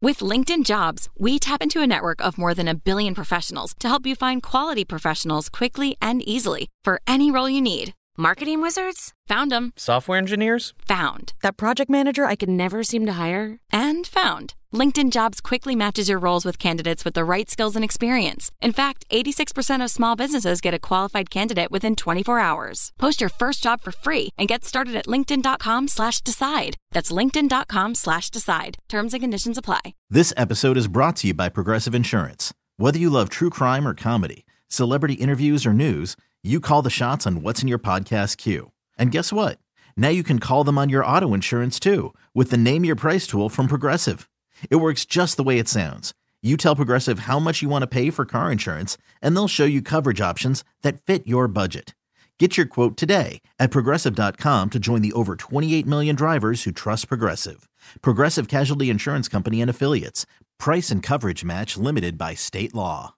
With LinkedIn Jobs, we tap into a network of more than 1 billion professionals to help you find quality professionals quickly and easily for any role you need. Marketing wizards? Found them. Software engineers? Found. That project manager I could never seem to hire? And found. LinkedIn Jobs quickly matches your roles with candidates with the right skills and experience. In fact, 86% of small businesses get a qualified candidate within 24 hours. Post your first job for free and get started at linkedin.com/decide. That's linkedin.com/decide. Terms and conditions apply. This episode is brought to you by Progressive Insurance. Whether you love true crime or comedy, celebrity interviews or news, you call the shots on what's in your podcast queue. And guess what? Now you can call them on your auto insurance too with the Name Your Price tool from Progressive. It works just the way it sounds. You tell Progressive how much you want to pay for car insurance, and they'll show you coverage options that fit your budget. Get your quote today at Progressive.com to join the over 28 million drivers who trust Progressive. Progressive Casualty Insurance Company and Affiliates. Price and coverage match limited by state law.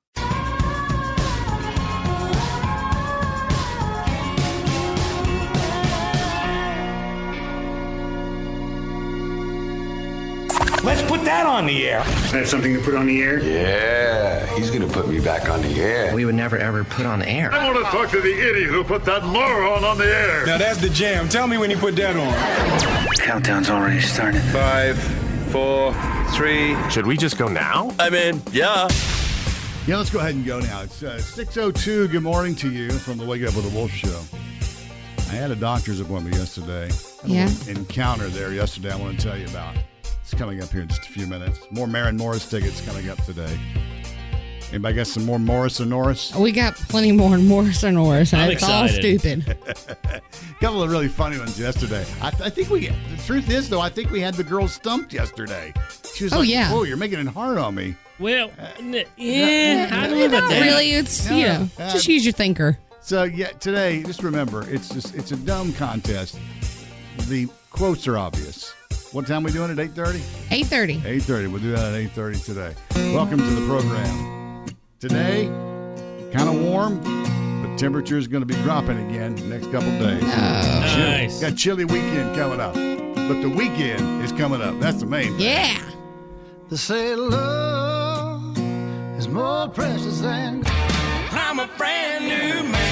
Let's put that on the air. Is that something to put on the air? Yeah, he's going to put me back on the air. We would never, ever put on air. I want to talk to the idiot who put that moron on the air. Now that's the jam. Tell me when you put that on. Countdown's already started. 5, 4, 3. Should we just go now? I mean, yeah. Yeah, let's go ahead and go now. It's 6:02. Good morning to you from the Wake Up with the Wolf Show. I had a doctor's appointment yesterday. Yeah. Encounter there yesterday I want to tell you about. It's coming up here in just a few minutes. More Maren Morris tickets coming up today. Anybody got some more Morris or Norris? We got plenty more Morris or Norris, and I'm it's excited. all stupid. A couple of really funny ones yesterday. I think the truth is, though, I think we had the girl stumped yesterday. She was like, yeah. "Oh, you're making it hard on me." Well, yeah, I don't know about that. Really, it's, just use your thinker. So, yeah, today, just remember, it's a dumb contest. The quotes are obvious. What time are we doing at 8:30? 8:30. 8:30. We'll do that at 8:30 today. Welcome to the program. Today, kind of warm, but temperature is going to be dropping again next couple days. Oh. Nice. Got chilly weekend coming up. But the weekend is coming up. That's the main thing. Yeah. They say love is more precious than I'm a brand new man.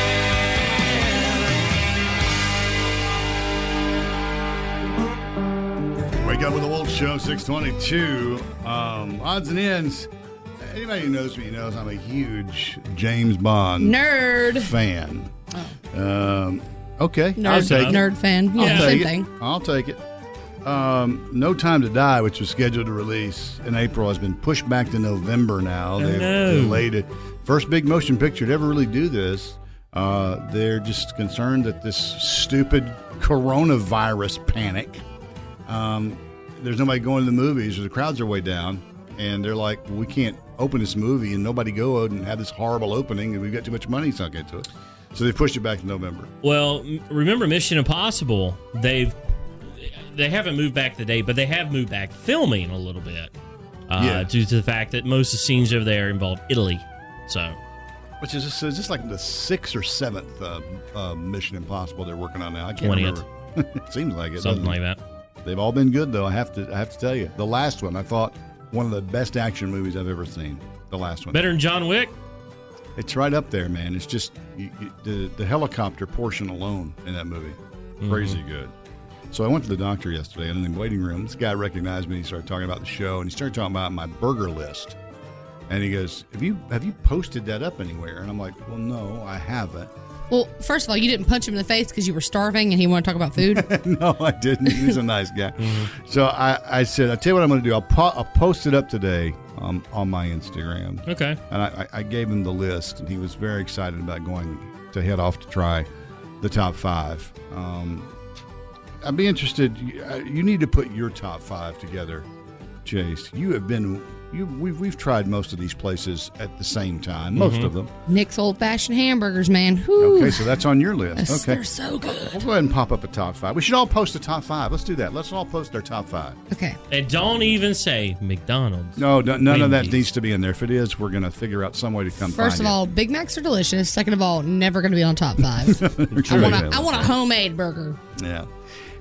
Wake Up with the Wolf Show, 622. Odds and ends. Anybody who knows me knows I'm a huge James Bond Nerd fan. Okay. Nerd fan. Yeah, same thing. I'll take it. No Time to Die, which was scheduled to release in April, has been pushed back to November now. They've delayed it. First big motion picture to ever really do this. They're just concerned that this stupid coronavirus panic. There's nobody going to the movies, or the crowds are way down, and they're like, we can't open this movie and nobody go and have this horrible opening, and we've got too much money sunk into it. So they pushed it back to November. Well, remember Mission Impossible? They haven't moved back the date, but they have moved back filming a little bit due to the fact that most of the scenes over there involve Italy. So, which is just like the 6th or 7th Mission Impossible they're working on now. I can't 20th. remember. It seems like it. Something like that. They've all been good, though. I have to tell you, the last one I thought one of the best action movies I've ever seen. The last one, better than John Wick. It's right up there, man. It's just the helicopter portion alone in that movie, crazy good. So I went to the doctor yesterday, and in the waiting room, this guy recognized me. He started talking about the show, and he started talking about my burger list. And he goes, "Have you posted that up anywhere?" And I'm like, "Well, no, I haven't." Well, first of all, you didn't punch him in the face because you were starving and he wanted to talk about food? No, I didn't. He was a nice guy. So I said, I'll tell you what I'm going to do. I'll post it up today on my Instagram. Okay. And I gave him the list, and he was very excited about going to head off to try the top 5. I'd be interested. You need to put your top 5 together, Chase. You have been... We've tried most of these places at the same time, most of them. Nick's Old Fashioned Hamburgers, man. Whew. Okay, so that's on your list. Yes, okay, they're so good. We'll go ahead and pop up a top 5. We should all post a top 5. Let's do that. Let's all post our top 5. Okay. And don't even say McDonald's. No, none of that needs to be in there. If it is, we're going to figure out some way to come find it. First of all, Big Macs are delicious. Second of all, never going to be on top 5. I want a homemade burger. Yeah.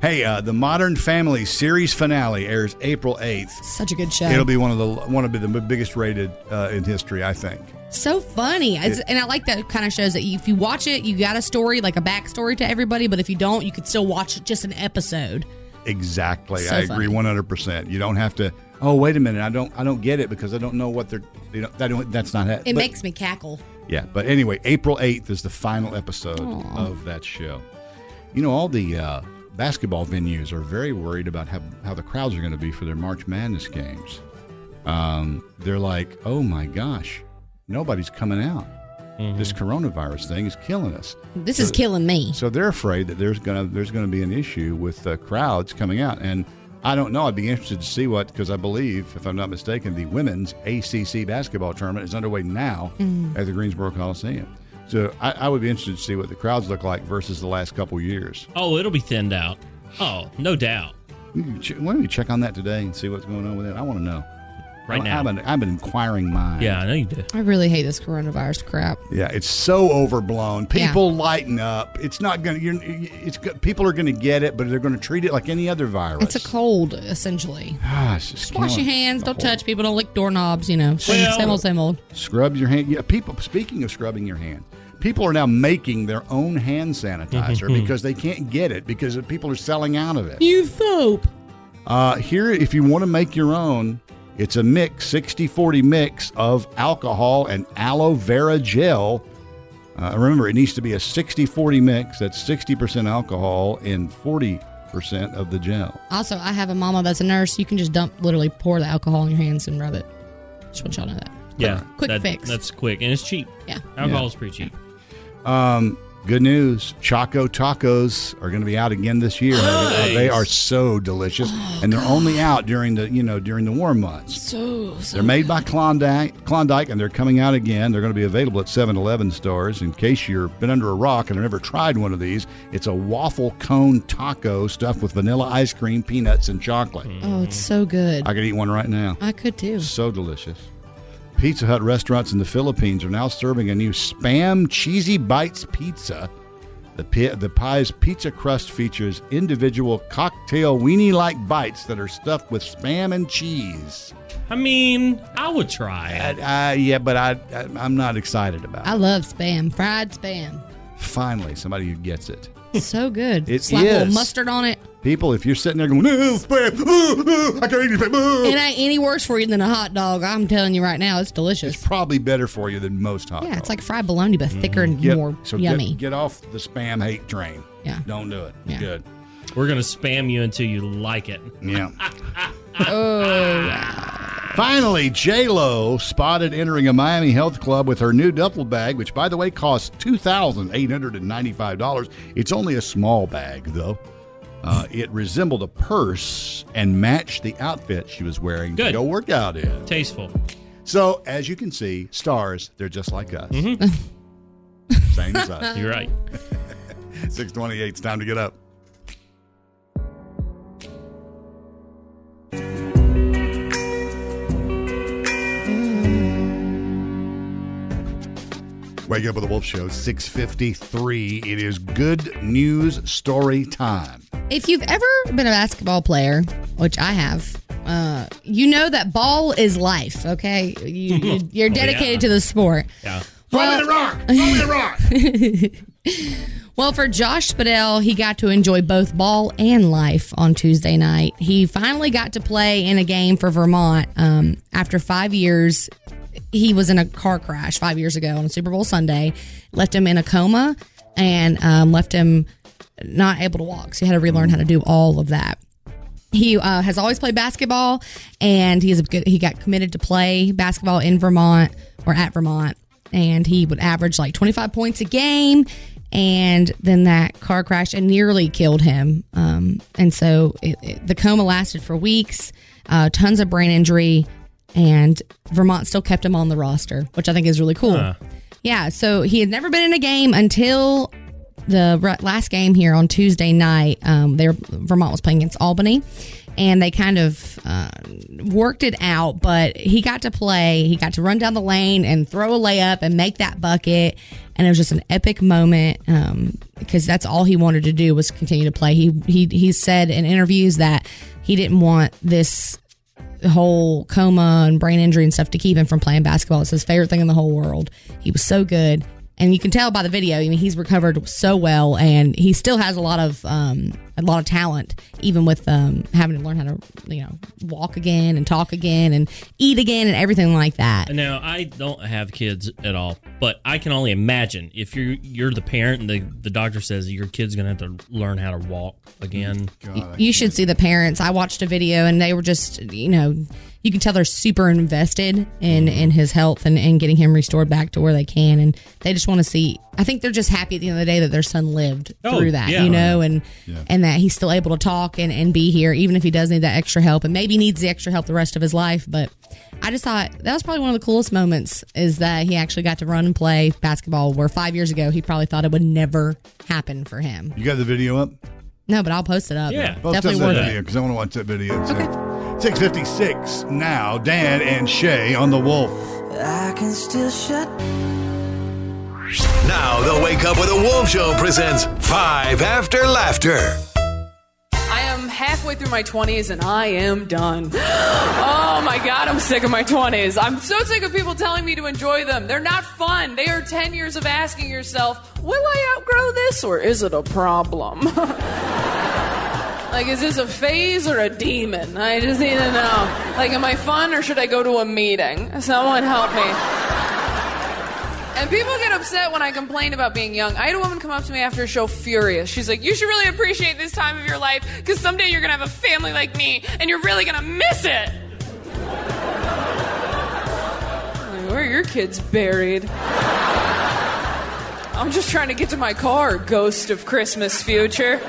Hey, the Modern Family series finale airs April 8th. Such a good show. It'll be one of the biggest rated in history, I think. So funny. And I like that kind of shows that if you watch it, you got a story, like a backstory to everybody, but if you don't, you could still watch just an episode. Exactly. So I agree 100%. You don't have to, oh, wait a minute, I don't get it because I don't know what they're, that's not it. It makes me cackle. Yeah, but anyway, April 8th is the final episode of that show. You know, all the basketball venues are very worried about how the crowds are going to be for their March Madness games. They're like, oh my gosh, nobody's coming out. Mm-hmm. This coronavirus thing is killing us. This is killing me. So they're afraid that there's gonna be an issue with crowds coming out, and I don't know. I'd be interested to see because I believe, if I'm not mistaken, the women's ACC basketball tournament is underway now at the Greensboro Coliseum. So I would be interested to see what the crowds look like versus the last couple years. Oh, it'll be thinned out. Oh, no doubt. Why don't you check on that today and see what's going on with it? I want to know. Right now. I have an inquiring mind. Yeah, I know you do. I really hate this coronavirus crap. Yeah, it's so overblown. People lighten up. It's not going to. People are going to get it, but they're going to treat it like any other virus. It's a cold, essentially. Just wash your hands. Don't touch people. Don't lick doorknobs. Same old. Scrub your hand. Yeah, people. Speaking of scrubbing your hands, people are now making their own hand sanitizer because they can't get it because people are selling out of it. Use soap. Here, if you want to make your own. It's a mix, 60-40 mix of alcohol and aloe vera gel. Remember, it needs to be a 60-40 mix. That's 60% alcohol and 40% of the gel. Also, I have a mama that's a nurse. You can just literally pour the alcohol on your hands and rub it. Just want y'all to know that. Yeah. Quick fix. That's quick, and it's cheap. Yeah. Alcohol is pretty cheap. Good news. Choco Tacos are going to be out again this year. Nice. They are so delicious, and they're only out during the warm months. They're made by Klondike, and they're coming out again. They're going to be available at 7-Eleven stores. In case you've been under a rock and have never tried one of these, it's a waffle cone taco stuffed with vanilla ice cream, peanuts, and chocolate. Oh, it's so good. I could eat one right now. I could too. So delicious. Pizza Hut restaurants in the Philippines are now serving a new Spam Cheesy Bites pizza. The pie's pizza crust features individual cocktail weenie-like bites that are stuffed with Spam and cheese. I mean, I would try it. But I'm not excited about it. I love Spam. Fried Spam. Finally, somebody who gets it. So good. It Slap a little mustard on it. People, if you're sitting there going, no, Spam, I can't eat Spam. It ain't any worse for you than a hot dog. I'm telling you right now, it's delicious. It's probably better for you than most hot dogs. Yeah, it's like fried bologna, but thicker and more yummy. Get off the Spam hate train. Yeah. Don't do it. It's good. We're going to spam you until you like it. Yeah. Finally, J-Lo spotted entering a Miami health club with her new duffel bag, which, by the way, costs $2,895. It's only a small bag, though. It resembled a purse and matched the outfit she was wearing to go work out in. Tasteful. So, as you can see, stars, they're just like us. Mm-hmm. Same as us. You're right. 6:28, it's time to get up. Wake Up with the Wolf Show, 6:53. It is good news story time. If you've ever been a basketball player, which I have, you know that ball is life, okay? You're dedicated to the sport. Yeah. Throw me the rock! Well, for Josh Spadell, he got to enjoy both ball and life on Tuesday night. He finally got to play in a game for Vermont after 5 years. He was in a car crash 5 years ago on Super Bowl Sunday, left him in a coma, and left him not able to walk. So he had to relearn how to do all of that. He has always played basketball, and he got committed to play basketball in Vermont or at Vermont, and he would average like 25 points a game. And then that car crash and nearly killed him. And so the coma lasted for weeks, tons of brain injury, and Vermont still kept him on the roster, which I think is really cool. Yeah, so he had never been in a game until the last game here on Tuesday night. Vermont was playing against Albany, and they kind of worked it out, but he got to play. He got to run down the lane and throw a layup and make that bucket, and it was just an epic moment because that's all he wanted to do was continue to play. He said in interviews that he didn't want this whole coma and brain injury and stuff to keep him from playing basketball. It's his favorite thing in the whole world. He was so good. And you can tell by the video, I mean, he's recovered so well, and he still has a lot of talent, even with having to learn how to, walk again and talk again and eat again and everything like that. Now, I don't have kids at all, but I can only imagine if you're the parent and the doctor says your kid's going to have to learn how to walk again. God, you should see the parents. I watched a video, and they were just, you can tell they're super invested in his health and getting him restored back to where they can. And they just want to see, I think they're just happy at the end of the day that their son lived through that, and that he's still able to talk and be here, even if he does need that extra help and maybe needs the extra help the rest of his life. But I just thought that was probably one of the coolest moments is that he actually got to run and play basketball where 5 years ago he probably thought it would never happen for him. You got the video up? No, but I'll post it up. Yeah. Definitely worth it. Because I want to watch that video too. Okay. 6:56 now. Dan and Shay on the Wolf. I can still shut. Now the Wake Up with a Wolf Show presents 5 After Laughter. I am halfway through my 20s and I am done. Oh my God, I'm sick of my 20s. I'm so sick of people telling me to enjoy them. They're not fun. They are 10 years of asking yourself, will I outgrow this or is it a problem? Like, is this a phase or a demon? I just need to know. Like, am I fun or should I go to a meeting? Someone help me. And people get upset when I complain about being young. I had a woman come up to me after a show furious. She's like, you should really appreciate this time of your life because someday you're going to have a family like me and you're really going to miss it. Like, where are your kids buried? I'm just trying to get to my car, ghost of Christmas future.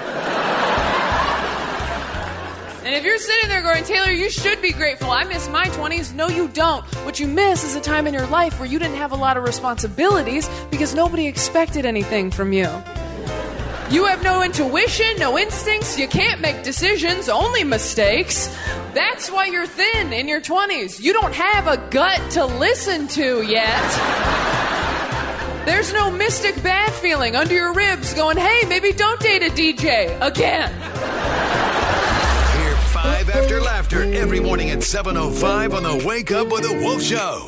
And if you're sitting there going, Taylor, you should be grateful. I miss my 20s. No, you don't. What you miss is a time in your life where you didn't have a lot of responsibilities because nobody expected anything from you. You have no intuition, no instincts. You can't make decisions, only mistakes. That's why you're thin in your 20s. You don't have a gut to listen to yet. There's no mystic bad feeling under your ribs going, hey, maybe don't date a DJ again. 5 After Laughter every morning at 7:05 on the Wake Up with a Wolf Show.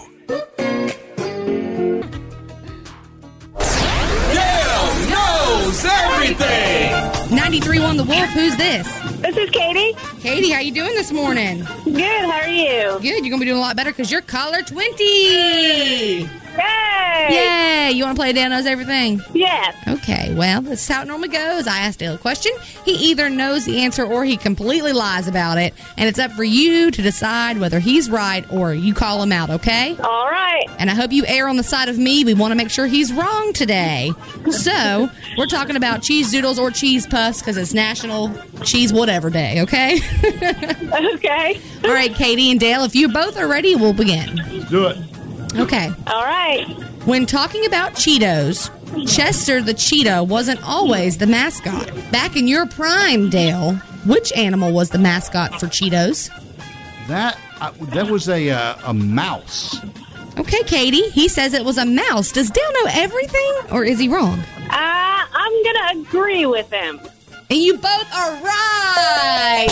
Dale knows everything. 93.1 The Wolf. Who's this? This is Katie. Katie, how you doing this morning? Good. How are you? Good. You're going to be doing a lot better because you're caller 20. Yay! Yay! You want to play Dan Knows Everything? Yes. Okay, well, this is how it normally goes. I ask Dale a question. He either knows the answer or he completely lies about it. And it's up for you to decide whether he's right or you call him out, okay? All right. And I hope you err on the side of me. We want to make sure he's wrong today. So, we're talking about cheese doodles or cheese puffs because it's National Cheese Whatever Day, okay? Okay. All right, Katie and Dale, if you both are ready, we'll begin. Let's do it. Okay. All right. When talking about Cheetos, Chester the Cheetah wasn't always the mascot. Back in your prime, Dale, which animal was the mascot for Cheetos? That was a mouse. Okay, Katie. He says it was a mouse. Does Dale know everything, or is he wrong? I'm going to agree with him. And you both are right.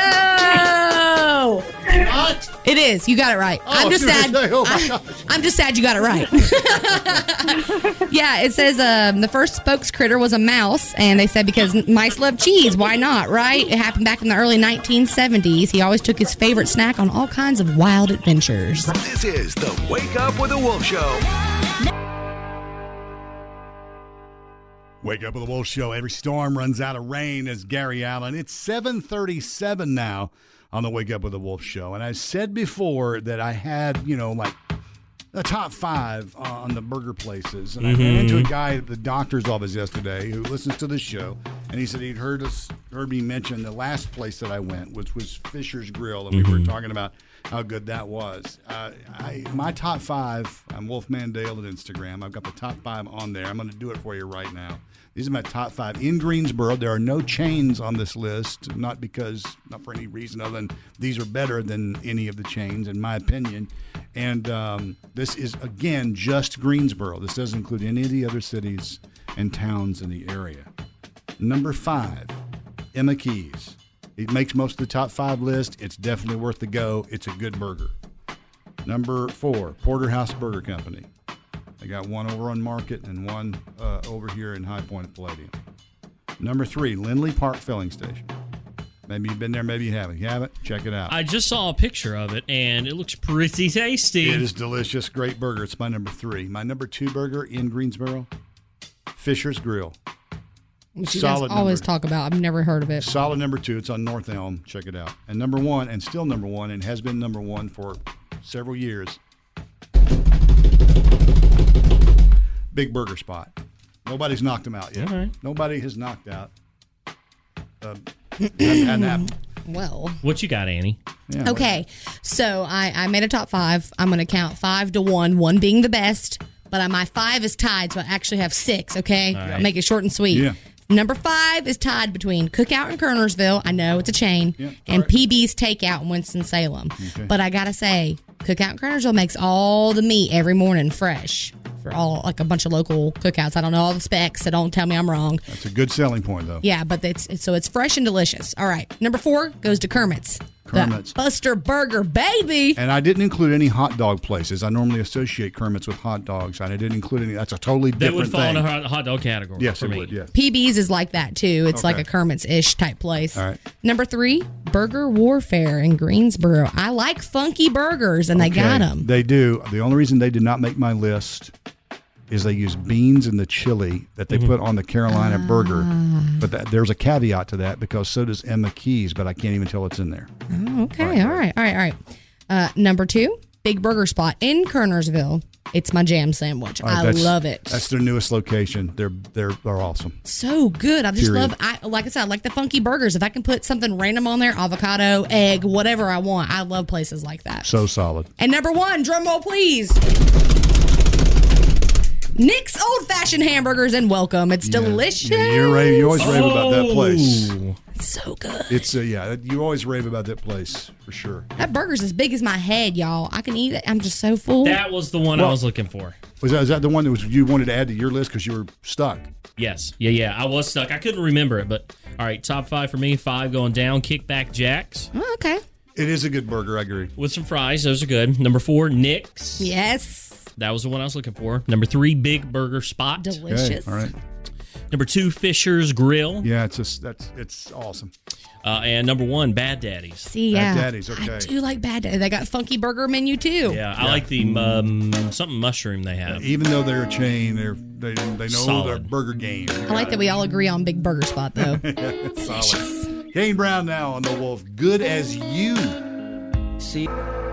No. What? It is. You got it right. Oh, I'm just sad. Oh my gosh. I'm just sad you got it right. Yeah, it says the first spokes critter was a mouse, and they said because mice love cheese, why not, right? It happened back in the early 1970s. He always took his favorite snack on all kinds of wild adventures. This is the Wake Up with a Wolf Show. Wake Up with a Wolf Show. Every storm runs out of rain, as Gary Allen. It's 7:37 now on the Wake Up with a Wolf Show. And I said before that I had, like a top 5 on the burger places. And I ran into a guy at the doctor's office yesterday who listens to the show. And he said he'd heard me mention the last place that I went, which was Fisher's Grill, and we were talking about how good that was. My top 5, I'm Wolfman Dale at Instagram. I've got the top 5 on there. I'm going to do it for you right now. These are my top 5 in Greensboro. There are no chains on this list, not for any reason other than these are better than any of the chains, in my opinion. And this is, again, just Greensboro. This doesn't include any of the other cities and towns in the area. Number 5, Emma Keys. It makes most of the top 5 list. It's definitely worth the go. It's a good burger. Number 4, Porterhouse Burger Company. They got one over on Market and one over here in High Point at Palladium. Number 3, Lindley Park Filling Station. Maybe you've been there, maybe you haven't. If you haven't, check it out. I just saw a picture of it, and it looks pretty tasty. It is delicious. Great burger. It's my number 3. My number 2 burger in Greensboro, Fisher's Grill. Which you guys always talk about. I've never heard of it. Solid number 2. It's on North Elm. Check it out. And number 1, and still number 1, and has been number 1 for several years, Big Burger Spot. Nobody's knocked them out yet. All right. Nobody has knocked out. And well, what you got, Annie? Yeah, okay, so I made a top 5. I'm going to count 5 to 1, 1 being the best, but my 5 is tied, so I actually have 6, okay? All right. Make it short and sweet. Yeah. Number 5 is tied between Cookout in Kernersville, I know it's a chain, and PB's Takeout in Winston-Salem. Okay. But I got to say, Cookout in Kernersville makes all the meat every morning fresh for all, like a bunch of local cookouts. I don't know all the specs, so don't tell me I'm wrong. That's a good selling point, though. Yeah, but it's fresh and delicious. All right, number 4 goes to Kermit's. Kermit's. The Buster Burger, baby. And I didn't include any hot dog places. I normally associate Kermit's with hot dogs, and I didn't include any. That's a totally different thing. That would fall in the hot dog category. Yes, for it me. would, yes. PB's is like that, too. It's like Okay. a Kermit's-ish type place. All right. Number 3, Burger Warfare in Greensboro. I like funky burgers, and they got them. They do. The only reason they did not make my list is they use beans in the chili that they put on the Carolina burger. But there's a caveat to that because so does Emma Keys, but I can't even tell it's in there. Oh, okay. All right. Number 2, Big Burger Spot in Kernersville. It's my jam sandwich. All right, I love it. That's their newest location. They're awesome. So good. I just Period. like I said, I like the funky burgers. If I can put something random on there, avocado, egg, whatever I want, I love places like that. So solid. And number 1, drum roll please. Nick's Old Fashioned Hamburgers and Welcome. It's delicious. Yeah, you always rave about that place. It's so good. It's you always rave about that place for sure. That burger's as big as my head, y'all. I can eat it. I'm just so full. That was the one I was looking for. Was that the one that you wanted to add to your list because you were stuck? Yes. Yeah. I was stuck. I couldn't remember it, but all right, top 5 for me. 5 going down. Kickback Jacks. Oh, okay. It is a good burger, I agree. With some fries. Those are good. Number 4, Nick's. Yes. That was the one I was looking for. Number 3, Big Burger Spot. Delicious. Okay, all right. Number 2, Fisher's Grill. Yeah, it's awesome. And number 1, Bad Daddy's. See, yeah. Bad Daddy's, okay. I do like Bad Daddy. They got funky burger menu too. Yeah, I like the something mushroom they have. Even though they're a chain, they know Solid. their burger game. I like that we all agree on Big Burger Spot though. Solid. Kane Brown now on The Wolf. Good as you. See.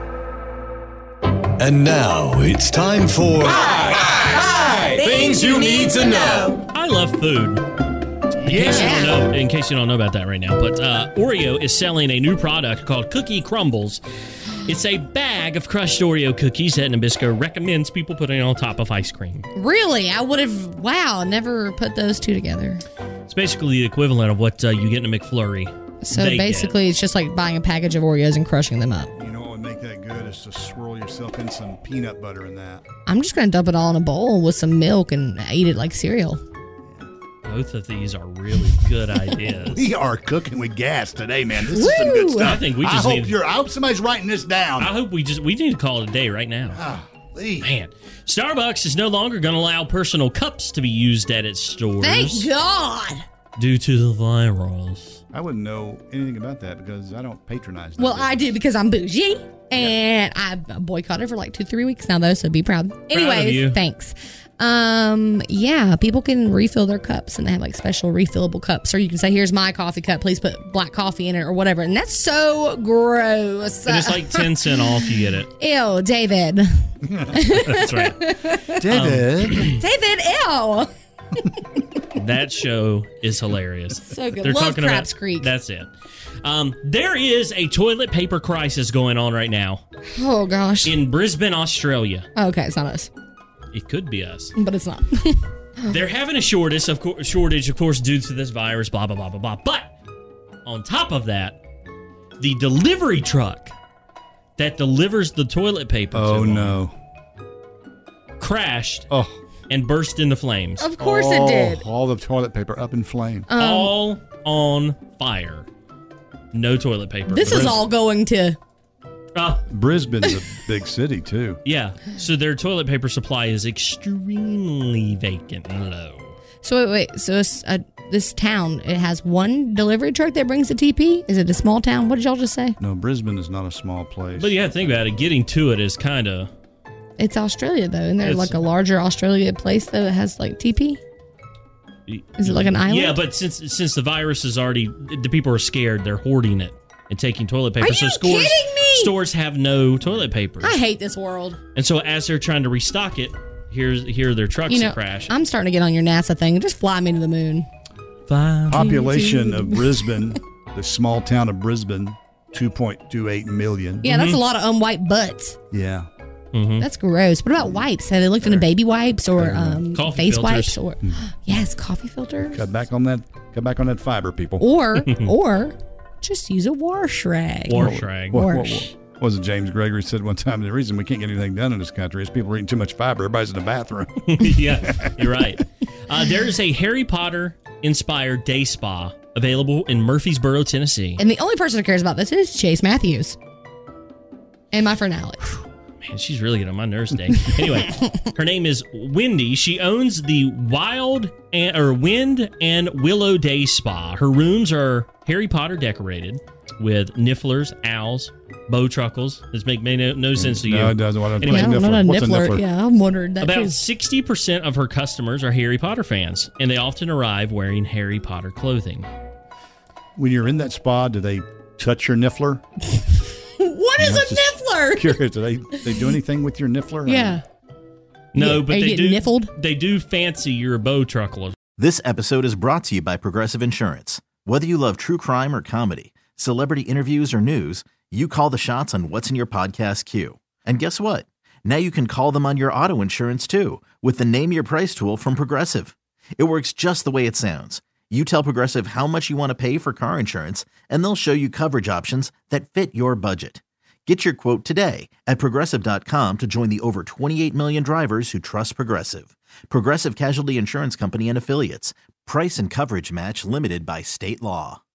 And now it's time for Things you need to know. I love food. In case you don't know about that right now, but Oreo is selling a new product called Cookie Crumbles. It's a bag of crushed Oreo cookies that Nabisco recommends people putting on top of ice cream. Really? I would have, never put those two together. It's basically the equivalent of what you get in a McFlurry. So basically, it's just like buying a package of Oreos and crushing them up. You know what would make that good is to swirl yourself in some peanut butter in that. I'm just going to dump it all in a bowl with some milk and eat it like cereal. Both of these are really good ideas. We are cooking with gas today, man. This is some good stuff. I think we just I hope somebody's writing this down. I hope we need to call it a day right now. Man, Starbucks is no longer going to allow personal cups to be used at its stores. Thank God. Due to the virus. I wouldn't know anything about that because I don't patronize that. Well, I do because I'm bougie. And I've boycotted for like 2-3 weeks now, though, so be proud. Anyways, thanks. Yeah, people can refill their cups, and they have like special refillable cups. Or you can say, here's my coffee cup. Please put black coffee in it or whatever. And that's so gross. And it's like 10 cents off, you get it. Ew, David. That's right. David. David, ew. That show is hilarious. So good. They're Love talking Craps about, Creek. That's it. There is a toilet paper crisis going on right now. Oh, gosh. In Brisbane, Australia. Okay, it's not us. It could be us. But it's not. They're having a shortage, of course, due to this virus, blah, blah, blah, blah, blah. But on top of that, the delivery truck that delivers the toilet paper crashed and burst into flames. Of course it did. All the toilet paper up in flame. All on fire. No toilet paper. This is all going to... Brisbane's a big city, too. Yeah. So their toilet paper supply is extremely vacant and low. So wait. So this town, it has one delivery truck that brings the TP? Is it a small town? What did y'all just say? No, Brisbane is not a small place. But you have to think about it. Getting to it is kind of... It's Australia, though. Isn't there like a larger Australia place that has like TP? Is it like an island? Yeah, but since the virus is already... The people are scared. They're hoarding it and taking toilet paper. Are you kidding me? Stores have no toilet paper. I hate this world. And so as they're trying to restock it, here are their trucks that crash. I'm starting to get on your NASA thing. Just fly me to the moon. Population of Brisbane, the small town of Brisbane, 2.28 million. Yeah, that's a lot of white butts. Yeah. Mm-hmm. That's gross. What about wipes? Have they looked into baby wipes or face filters. wipes? Or yes, coffee filters. Cut back on that fiber, people. Or just use a wash rag. Wash rag. What was it James Gregory said one time? The reason we can't get anything done in this country is people are eating too much fiber. Everybody's in the bathroom. Yeah, you're right. There's a Harry Potter-inspired day spa available in Murfreesboro, Tennessee. And the only person who cares about this is Chase Matthews. And my friend Alex. Man, she's really getting on my nerves today. Anyway, her name is Wendy. She owns the Wind and Willow Day Spa. Her rooms are Harry Potter decorated with nifflers, owls, bowtruckles. This make no sense to you. No, it doesn't. Anyway, I'm not a niffler. Yeah, I'm wondering that about too. 60% of her customers are Harry Potter fans, and they often arrive wearing Harry Potter clothing. When you're in that spa, do they touch your niffler? What is a niffler? Curious. Do they do anything with your niffler? Yeah. No, but they do. Niffled? They do fancy your bowtruckle. This episode is brought to you by Progressive Insurance. Whether you love true crime or comedy, celebrity interviews or news, you call the shots on what's in your podcast queue. And guess what? Now you can call them on your auto insurance too with the Name Your Price tool from Progressive. It works just the way it sounds. You tell Progressive how much you want to pay for car insurance, and they'll show you coverage options that fit your budget. Get your quote today at Progressive.com to join the over 28 million drivers who trust Progressive. Progressive Casualty Insurance Company and Affiliates. Price and coverage match limited by state law.